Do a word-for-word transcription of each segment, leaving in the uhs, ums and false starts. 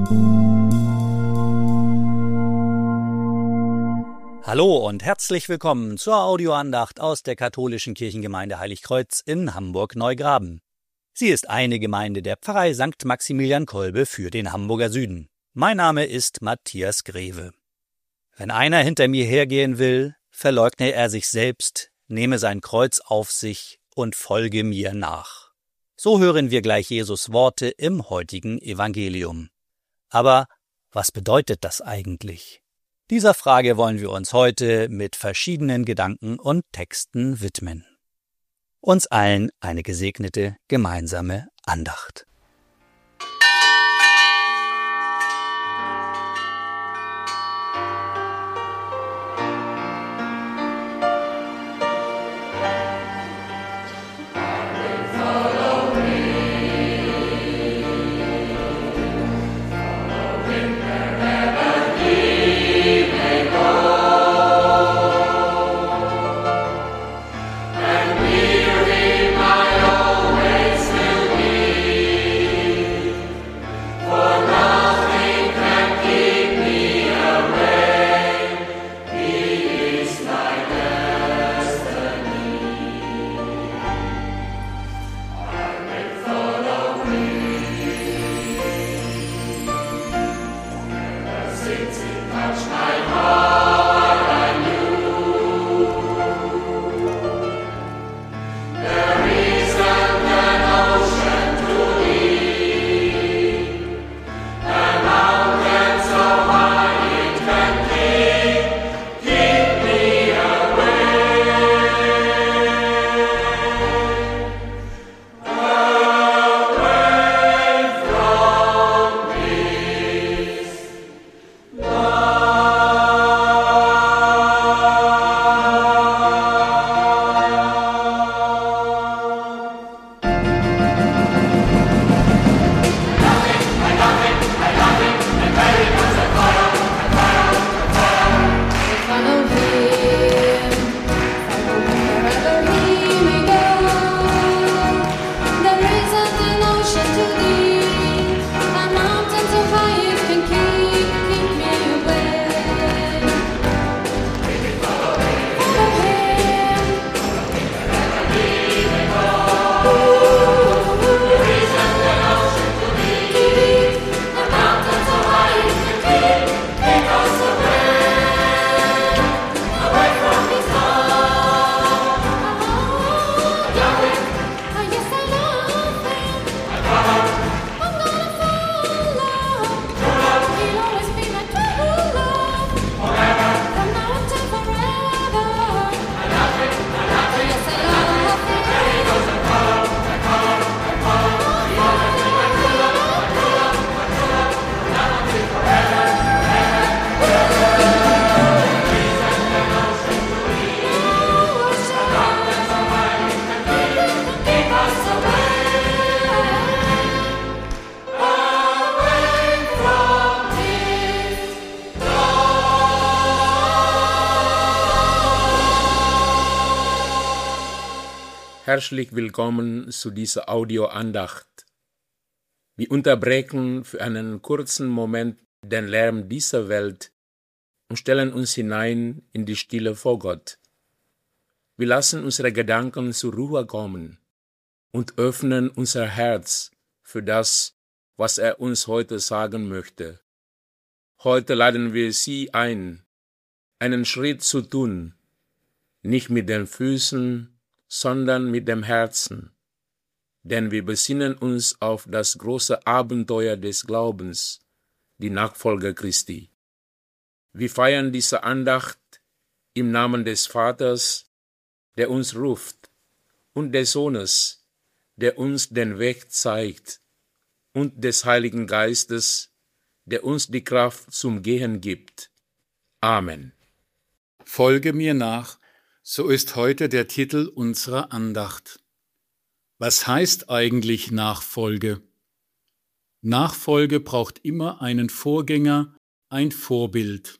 Hallo und herzlich willkommen zur Audioandacht aus der katholischen Kirchengemeinde Heiligkreuz in Hamburg-Neugraben. Sie ist eine Gemeinde der Pfarrei Sankt Maximilian Kolbe für den Hamburger Süden. Mein Name ist Matthias Greve. Wenn einer hinter mir hergehen will, verleugne er sich selbst, nehme sein Kreuz auf sich und folge mir nach. So hören wir gleich Jesus Worte im heutigen Evangelium. Aber was bedeutet das eigentlich? Dieser Frage wollen wir uns heute mit verschiedenen Gedanken und Texten widmen. Uns allen eine gesegnete gemeinsame Andacht. Herzlich willkommen zu dieser Audioandacht. Wir unterbrechen für einen kurzen Moment den Lärm dieser Welt und stellen uns hinein in die Stille vor Gott. Wir lassen unsere Gedanken zur Ruhe kommen und öffnen unser Herz für das, was er uns heute sagen möchte. Heute laden wir Sie ein, einen Schritt zu tun, nicht mit den Füßen, sondern mit dem Herzen, denn wir besinnen uns auf das große Abenteuer des Glaubens, die Nachfolge Christi. Wir feiern diese Andacht im Namen des Vaters, der uns ruft, und des Sohnes, der uns den Weg zeigt, und des Heiligen Geistes, der uns die Kraft zum Gehen gibt. Amen. Folge mir nach, so ist heute der Titel unserer Andacht. Was heißt eigentlich Nachfolge? Nachfolge braucht immer einen Vorgänger, ein Vorbild.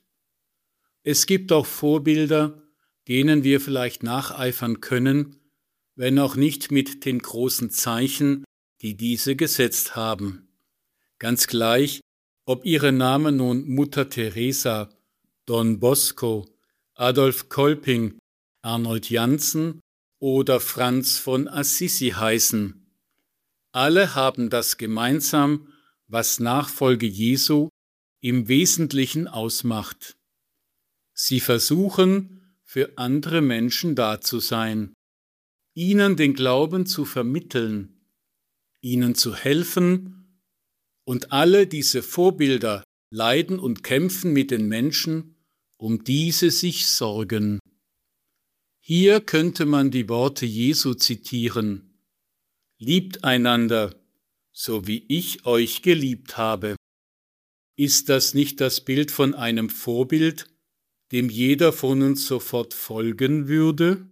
Es gibt auch Vorbilder, denen wir vielleicht nacheifern können, wenn auch nicht mit den großen Zeichen, die diese gesetzt haben. Ganz gleich, Ob ihre Namen nun Mutter Teresa, Don Bosco, Adolf Kolping, Arnold Janssen oder Franz von Assisi heißen. Alle haben das gemeinsam, was Nachfolge Jesu im Wesentlichen ausmacht. Sie versuchen, für andere Menschen da zu sein, ihnen den Glauben zu vermitteln, ihnen zu helfen, und alle diese Vorbilder leiden und kämpfen mit den Menschen, um diese sich sorgen. Hier könnte man die Worte Jesu zitieren: Liebt einander, so wie ich euch geliebt habe. Ist das nicht das Bild von einem Vorbild, dem jeder von uns sofort folgen würde?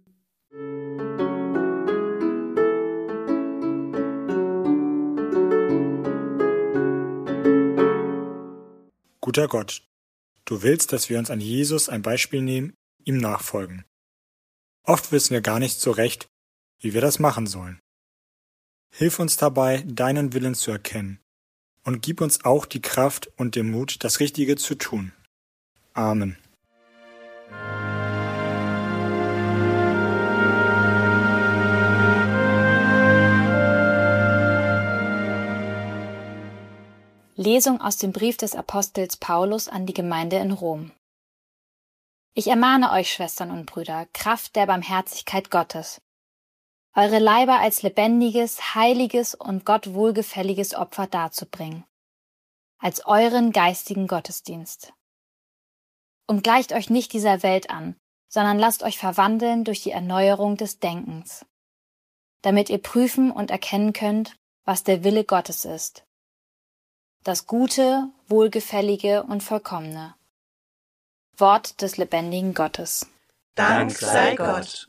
Guter Gott, du willst, dass wir uns an Jesus ein Beispiel nehmen, ihm nachfolgen. Oft wissen wir gar nicht so recht, wie wir das machen sollen. Hilf uns dabei, deinen Willen zu erkennen, und gib uns auch die Kraft und den Mut, das Richtige zu tun. Amen. Lesung aus dem Brief des Apostels Paulus an die Gemeinde in Rom. Ich ermahne euch, Schwestern und Brüder, Kraft der Barmherzigkeit Gottes, eure Leiber als lebendiges, heiliges und Gott wohlgefälliges Opfer darzubringen, als euren geistigen Gottesdienst. Und gleicht euch nicht dieser Welt an, sondern lasst euch verwandeln durch die Erneuerung des Denkens, damit ihr prüfen und erkennen könnt, was der Wille Gottes ist, das Gute, Wohlgefällige und Vollkommene. Wort des lebendigen Gottes. Dank sei Gott.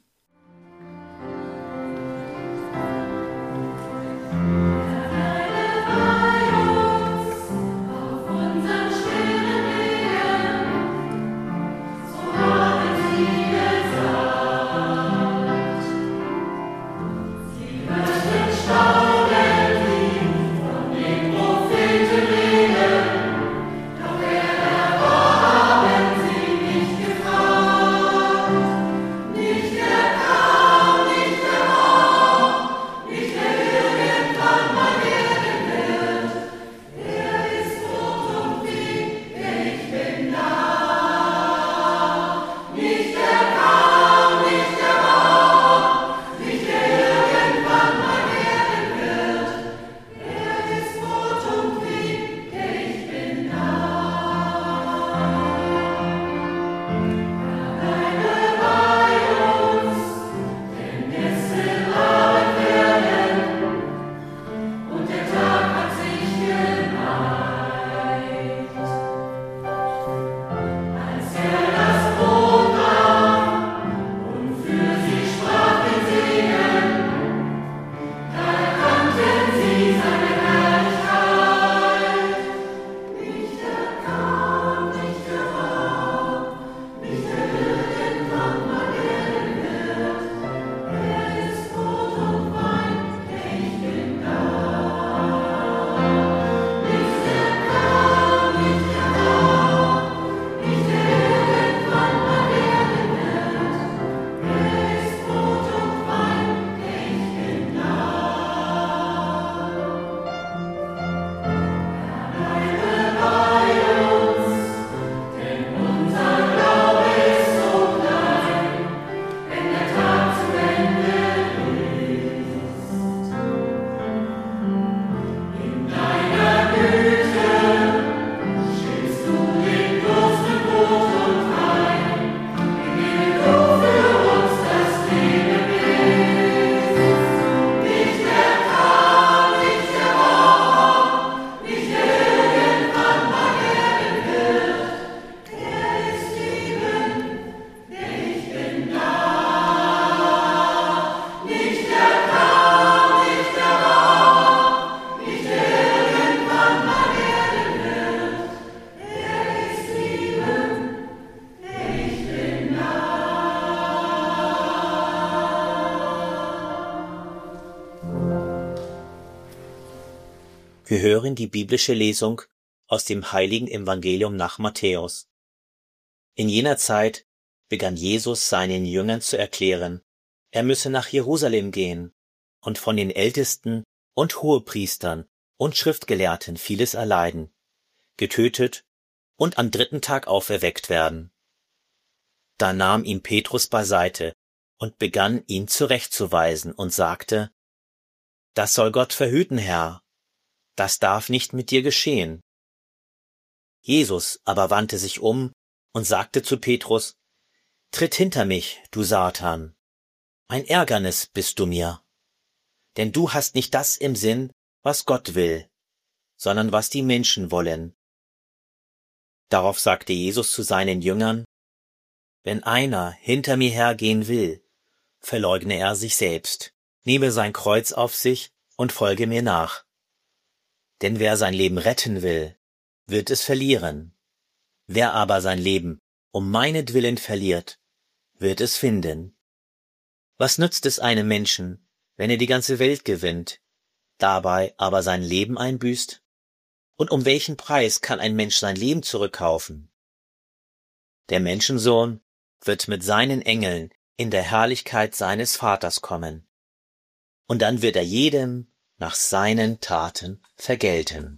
Wir hören die biblische Lesung aus dem heiligen Evangelium nach Matthäus. In jener Zeit begann Jesus seinen Jüngern zu erklären, er müsse nach Jerusalem gehen und von den Ältesten und Hohepriestern und Schriftgelehrten vieles erleiden, getötet und am dritten Tag auferweckt werden. Da nahm ihn Petrus beiseite und begann, ihn zurechtzuweisen und sagte, »Das soll Gott verhüten, Herr, das darf nicht mit dir geschehen.« Jesus aber wandte sich um und sagte zu Petrus, »Tritt hinter mich, du Satan, ein Ärgernis bist du mir, denn du hast nicht das im Sinn, was Gott will, sondern was die Menschen wollen.« Darauf sagte Jesus zu seinen Jüngern, »Wenn einer hinter mir hergehen will, verleugne er sich selbst, nehme sein Kreuz auf sich und folge mir nach. Denn wer sein Leben retten will, wird es verlieren. Wer aber sein Leben um meinetwillen verliert, wird es finden. Was nützt es einem Menschen, wenn er die ganze Welt gewinnt, dabei aber sein Leben einbüßt? Und um welchen Preis kann ein Mensch sein Leben zurückkaufen? Der Menschensohn wird mit seinen Engeln in der Herrlichkeit seines Vaters kommen. Und dann wird er jedem nach seinen Taten vergelten.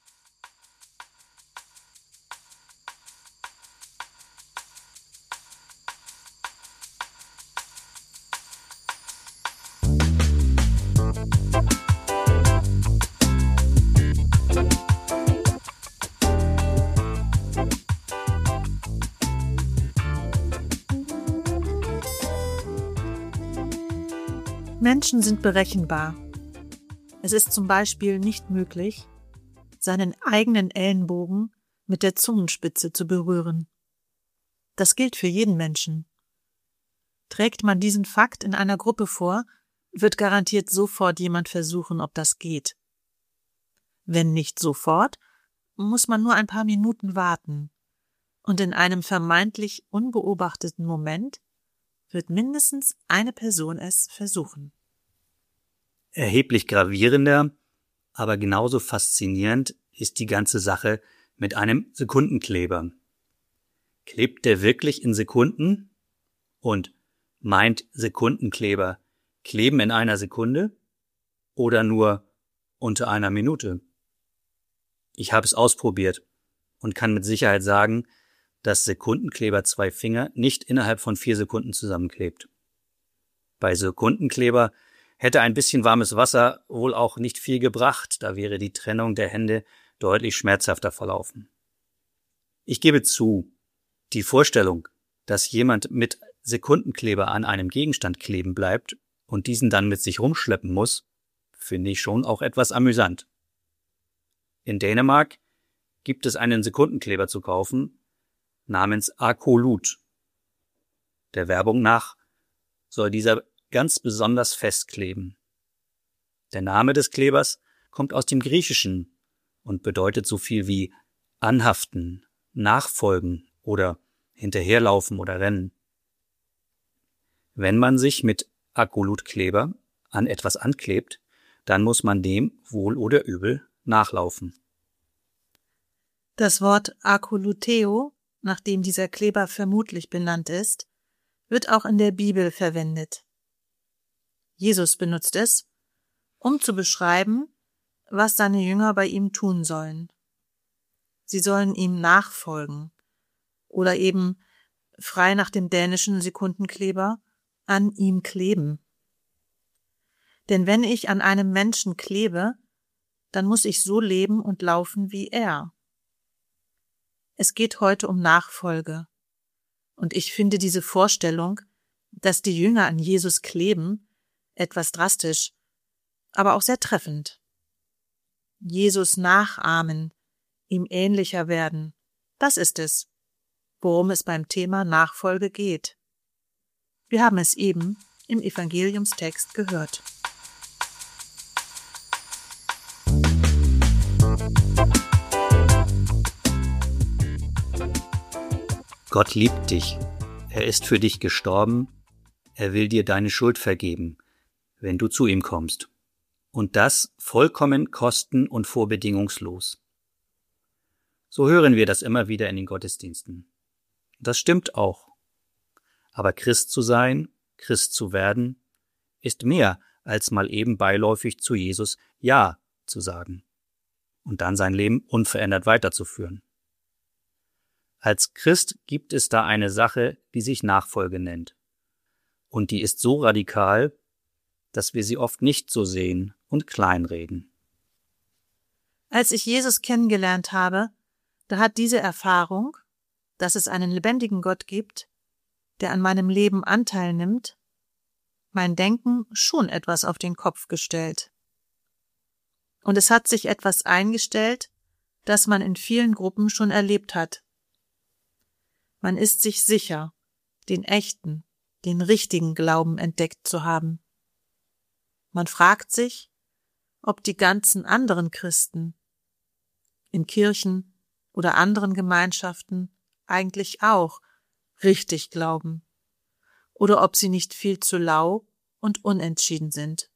Menschen sind berechenbar. Es ist zum Beispiel nicht möglich, seinen eigenen Ellenbogen mit der Zungenspitze zu berühren. Das gilt für jeden Menschen. Trägt man diesen Fakt in einer Gruppe vor, wird garantiert sofort jemand versuchen, ob das geht. Wenn nicht sofort, muss man nur ein paar Minuten warten, und in einem vermeintlich unbeobachteten Moment wird mindestens eine Person es versuchen. Erheblich gravierender, aber genauso faszinierend ist die ganze Sache mit einem Sekundenkleber. Klebt der wirklich in Sekunden? Und meint Sekundenkleber kleben in einer Sekunde oder nur unter einer Minute? Ich habe es ausprobiert und kann mit Sicherheit sagen, dass Sekundenkleber zwei Finger nicht innerhalb von vier Sekunden zusammenklebt. Bei Sekundenkleber hätte ein bisschen warmes Wasser wohl auch nicht viel gebracht, da wäre die Trennung der Hände deutlich schmerzhafter verlaufen. Ich gebe zu, die Vorstellung, dass jemand mit Sekundenkleber an einem Gegenstand kleben bleibt und diesen dann mit sich rumschleppen muss, finde ich schon auch etwas amüsant. In Dänemark gibt es einen Sekundenkleber zu kaufen, namens Akolut. Der Werbung nach soll dieser ganz besonders festkleben. Der Name des Klebers kommt aus dem Griechischen und bedeutet so viel wie anhaften, nachfolgen oder hinterherlaufen oder rennen. Wenn man sich mit Akolutkleber an etwas anklebt, dann muss man dem wohl oder übel nachlaufen. Das Wort Akoluteo, nach dem dieser Kleber vermutlich benannt ist, wird auch in der Bibel verwendet. Jesus benutzt es, um zu beschreiben, was seine Jünger bei ihm tun sollen. Sie sollen ihm nachfolgen oder eben, frei nach dem dänischen Sekundenkleber, an ihm kleben. Denn wenn ich an einem Menschen klebe, dann muss ich so leben und laufen wie er. Es geht heute um Nachfolge. Und ich finde diese Vorstellung, dass die Jünger an Jesus kleben, etwas drastisch, aber auch sehr treffend. Jesus nachahmen, ihm ähnlicher werden, das ist es, worum es beim Thema Nachfolge geht. Wir haben es eben im Evangeliumstext gehört. Gott liebt dich. Er ist für dich gestorben. Er will dir deine Schuld vergeben, wenn du zu ihm kommst. Und das vollkommen kosten- und vorbedingungslos. So hören wir das immer wieder in den Gottesdiensten. Das stimmt auch. Aber Christ zu sein, Christ zu werden, ist mehr als mal eben beiläufig zu Jesus Ja zu sagen und dann sein Leben unverändert weiterzuführen. Als Christ gibt es da eine Sache, die sich Nachfolge nennt. Und die ist so radikal, dass wir sie oft nicht so sehen und kleinreden. Als ich Jesus kennengelernt habe, da hat diese Erfahrung, dass es einen lebendigen Gott gibt, der an meinem Leben Anteil nimmt, mein Denken schon etwas auf den Kopf gestellt. Und es hat sich etwas eingestellt, das man in vielen Gruppen schon erlebt hat. Man ist sich sicher, den echten, den richtigen Glauben entdeckt zu haben. Man fragt sich, ob die ganzen anderen Christen in Kirchen oder anderen Gemeinschaften eigentlich auch richtig glauben oder ob sie nicht viel zu lau und unentschieden sind.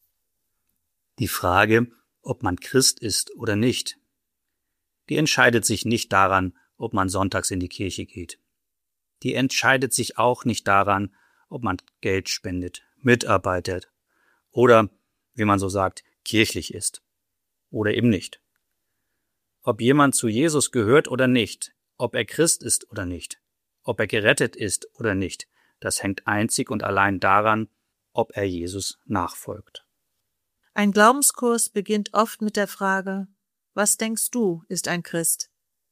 Die Frage, ob man Christ ist oder nicht, die entscheidet sich nicht daran, ob man sonntags in die Kirche geht. Die entscheidet sich auch nicht daran, ob man Geld spendet, mitarbeitet oder, wie man so sagt, kirchlich ist oder eben nicht. Ob jemand zu Jesus gehört oder nicht, ob er Christ ist oder nicht, ob er gerettet ist oder nicht, das hängt einzig und allein daran, ob er Jesus nachfolgt. Ein Glaubenskurs beginnt oft mit der Frage, was denkst du, ist ein Christ?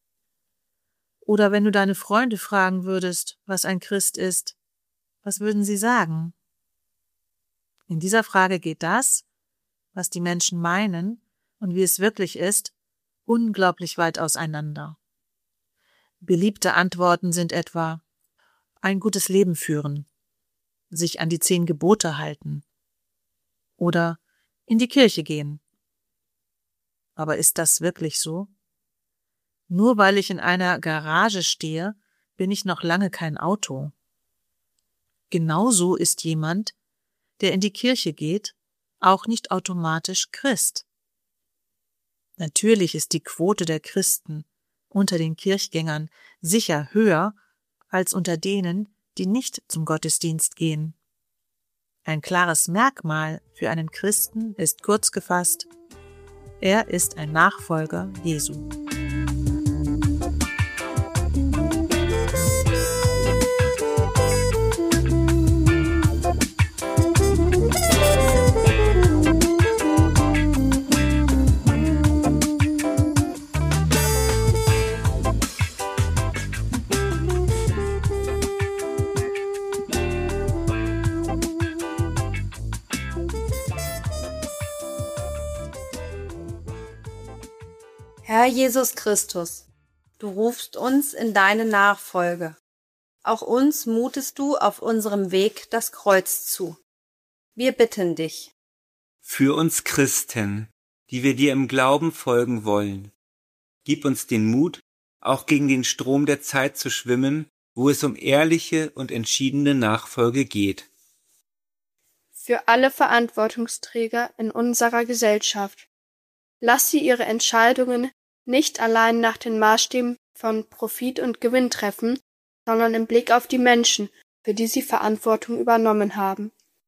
Oder wenn du deine Freunde fragen würdest, was ein Christ ist, was würden sie sagen? In dieser Frage geht das, was die Menschen meinen und wie es wirklich ist, unglaublich weit auseinander. Beliebte Antworten sind etwa ein gutes Leben führen, sich an die zehn Gebote halten oder in die Kirche gehen. Aber ist das wirklich so? Nur weil ich in einer Garage stehe, bin ich noch lange kein Auto. Genauso ist jemand, der in die Kirche geht, auch nicht automatisch Christ. Natürlich ist die Quote der Christen unter den Kirchgängern sicher höher als unter denen, die nicht zum Gottesdienst gehen. Ein klares Merkmal für einen Christen ist kurz gefasst: Er ist ein Nachfolger Jesu. Herr Jesus Christus, du rufst uns in deine Nachfolge. Auch uns mutest du auf unserem Weg das Kreuz zu. Wir bitten dich. Für uns Christen, die wir dir im Glauben folgen wollen, gib uns den Mut, auch gegen den Strom der Zeit zu schwimmen, wo es um ehrliche und entschiedene Nachfolge geht. Für alle Verantwortungsträger in unserer Gesellschaft, lass sie ihre Entscheidungen nicht allein nach den Maßstäben von Profit und Gewinn treffen, sondern im Blick auf die Menschen, für die sie Verantwortung übernommen haben.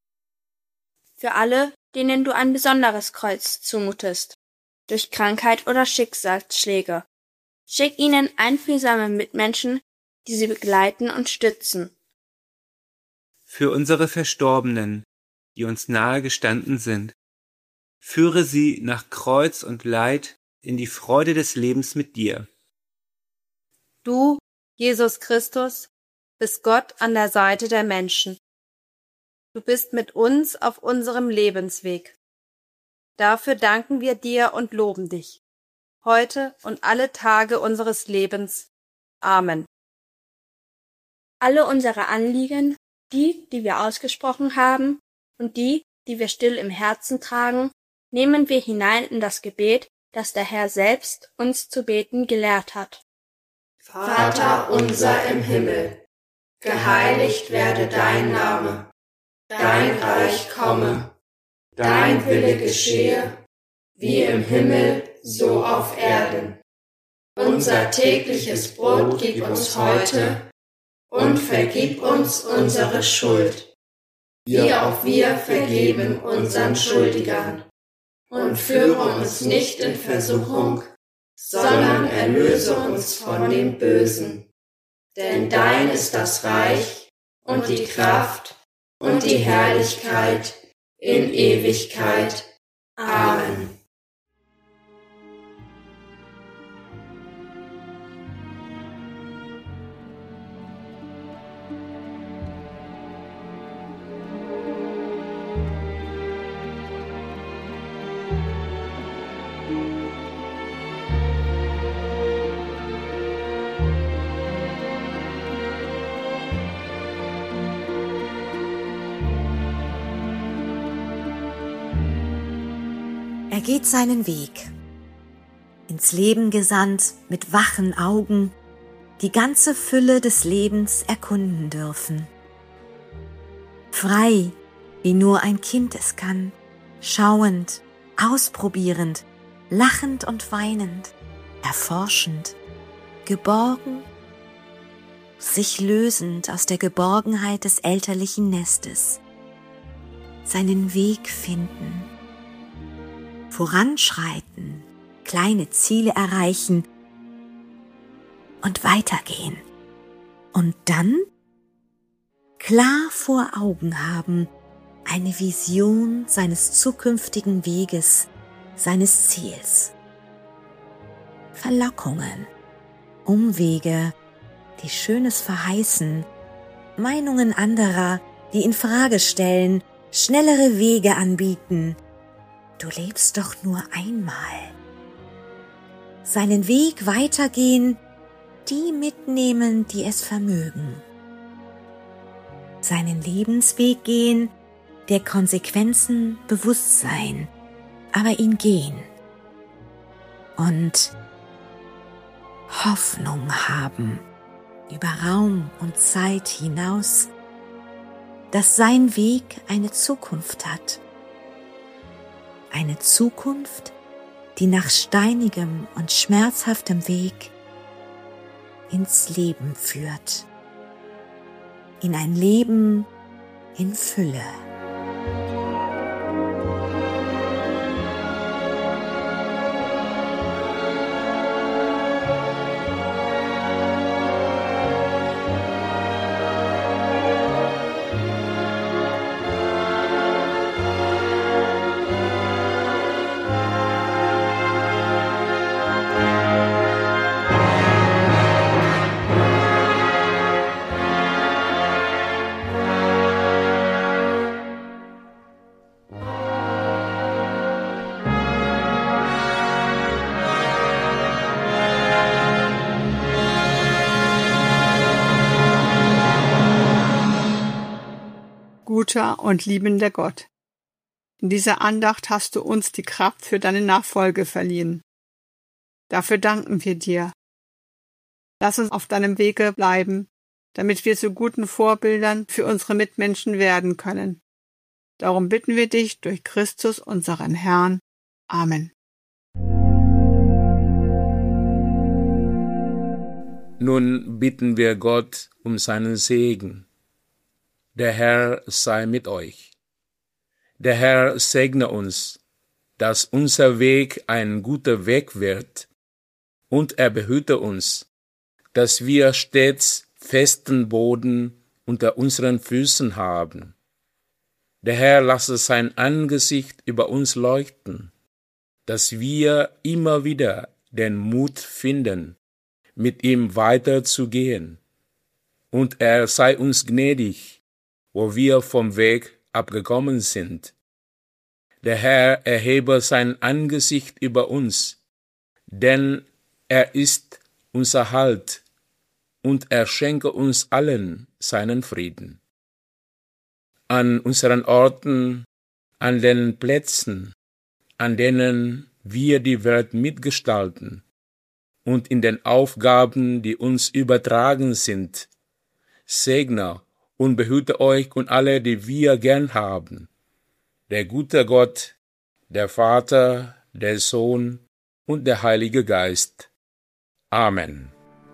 Für alle, denen du ein besonderes Kreuz zumutest, durch Krankheit oder Schicksalsschläge, schick ihnen einfühlsame Mitmenschen, die sie begleiten und stützen. Für unsere Verstorbenen, die uns nahe gestanden sind, führe sie nach Kreuz und Leid in die Freude des Lebens mit dir. Du, Jesus Christus, bist Gott an der Seite der Menschen. Du bist mit uns auf unserem Lebensweg. Dafür danken wir dir und loben dich, heute und alle Tage unseres Lebens. Amen. Alle unsere Anliegen, die, die wir ausgesprochen haben, und die, die wir still im Herzen tragen, nehmen wir hinein in das Gebet, das der Herr selbst uns zu beten gelehrt hat. Vater unser im Himmel, geheiligt werde dein Name, dein Reich komme, dein Wille geschehe, wie im Himmel, so auf Erden. Unser tägliches Brot gib uns heute und vergib uns unsere Schuld, wie auch wir vergeben unseren Schuldigern. Und führe uns nicht in Versuchung, sondern erlöse uns von dem Bösen. Denn dein ist das Reich und die Kraft und die Herrlichkeit in Ewigkeit. Amen. Er geht seinen Weg, ins Leben gesandt, mit wachen Augen, die ganze Fülle des Lebens erkunden dürfen. Frei, wie nur ein Kind es kann, schauend, ausprobierend, lachend und weinend, erforschend, geborgen, sich lösend aus der Geborgenheit des elterlichen Nestes, seinen Weg finden, voranschreiten, kleine Ziele erreichen und weitergehen. Und dann klar vor Augen haben, eine Vision seines zukünftigen Weges, seines Ziels. Verlockungen, Umwege, die Schönes verheißen, Meinungen anderer, die in Frage stellen, schnellere Wege anbieten. Du lebst doch nur einmal. Seinen Weg weitergehen, die mitnehmen, die es vermögen. Seinen Lebensweg gehen, der Konsequenzen bewusst sein, aber ihn gehen. Und Hoffnung haben über Raum und Zeit hinaus, dass sein Weg eine Zukunft hat. Eine Zukunft, die nach steinigem und schmerzhaftem Weg ins Leben führt. In ein Leben in Fülle. Guter und liebender Gott, in dieser Andacht hast du uns die Kraft für deine Nachfolge verliehen. Dafür danken wir dir. Lass uns auf deinem Wege bleiben, damit wir zu guten Vorbildern für unsere Mitmenschen werden können. Darum bitten wir dich durch Christus, unseren Herrn. Amen. Nun bitten wir Gott um seinen Segen. Der Herr sei mit euch. Der Herr segne uns, dass unser Weg ein guter Weg wird, und er behüte uns, dass wir stets festen Boden unter unseren Füßen haben. Der Herr lasse sein Angesicht über uns leuchten, dass wir immer wieder den Mut finden, mit ihm weiterzugehen, und er sei uns gnädig, wo wir vom Weg abgekommen sind. Der Herr erhebe sein Angesicht über uns, denn er ist unser Halt, und er schenke uns allen seinen Frieden. An unseren Orten, an den Plätzen, an denen wir die Welt mitgestalten, und in den Aufgaben, die uns übertragen sind, segne und behüte euch und alle, die wir gern haben. Der gute Gott, der Vater, der Sohn und der Heilige Geist. Amen.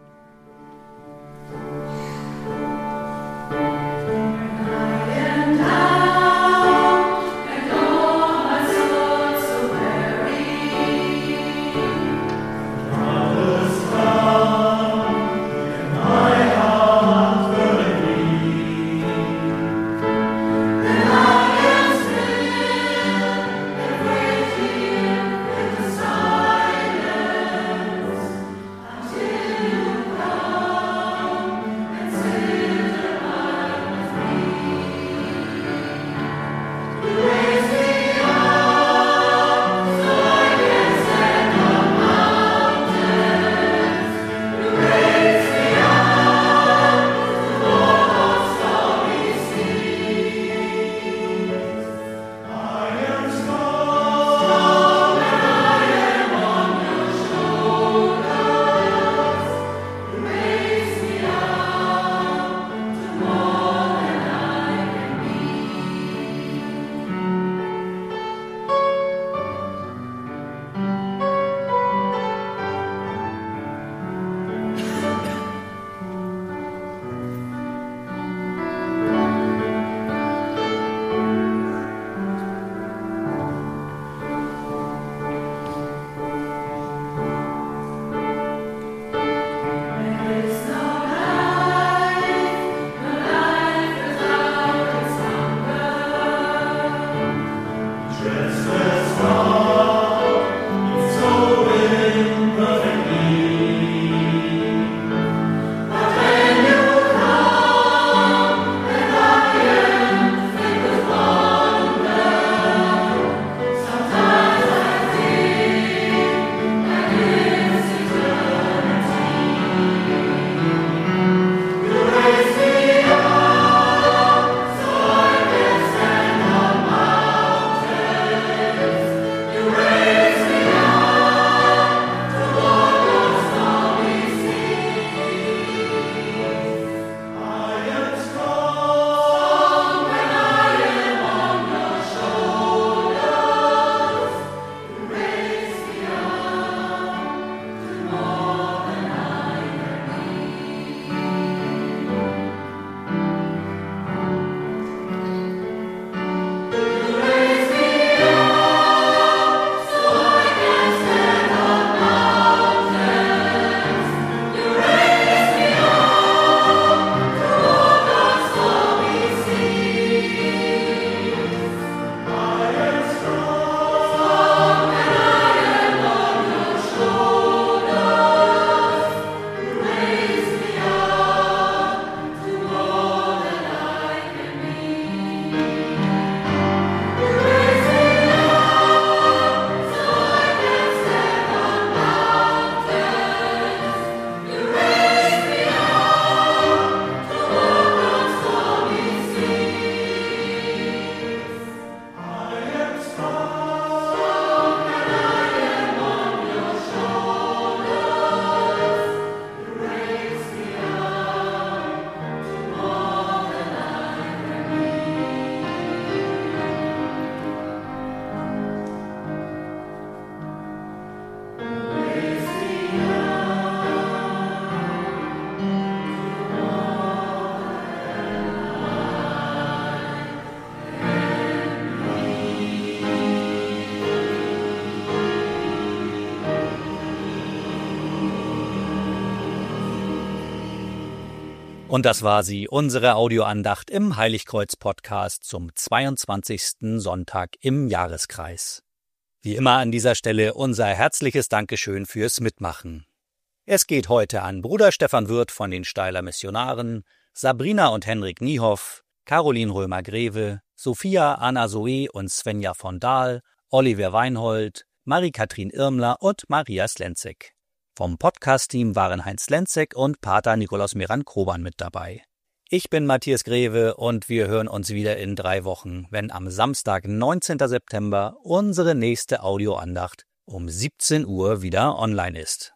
Und das war sie, unsere Audioandacht im Heiligkreuz-Podcast zum zweiundzwanzigsten Sonntag im Jahreskreis. Wie immer an dieser Stelle unser herzliches Dankeschön fürs Mitmachen. Es geht heute an Bruder Stefan Wirth von den Steiler Missionaren, Sabrina und Henrik Niehoff, Caroline Römer-Greve, Sophia, Anna Zoe und Svenja von Dahl, Oliver Weinhold, Marie-Kathrin Irmler und Maria Slenzek. Vom Podcast-Team waren Heinz Lenzek und Pater Nikolaus Meran-Kroban mit dabei. Ich bin Matthias Greve und wir hören uns wieder in drei Wochen, wenn am Samstag, neunzehnten September, unsere nächste Audioandacht um siebzehn Uhr wieder online ist.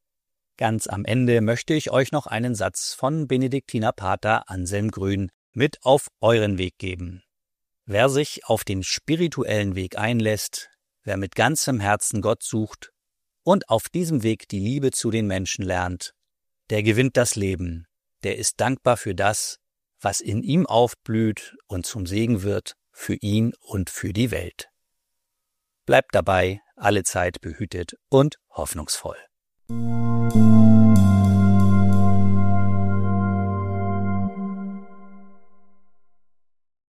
Ganz am Ende möchte ich euch noch einen Satz von Benediktinerpater Anselm Grün mit auf euren Weg geben. Wer sich auf den spirituellen Weg einlässt, wer mit ganzem Herzen Gott sucht, und auf diesem Weg die Liebe zu den Menschen lernt, der gewinnt das Leben, der ist dankbar für das, was in ihm aufblüht und zum Segen wird für ihn und für die Welt. Bleibt dabei, allezeit behütet und hoffnungsvoll.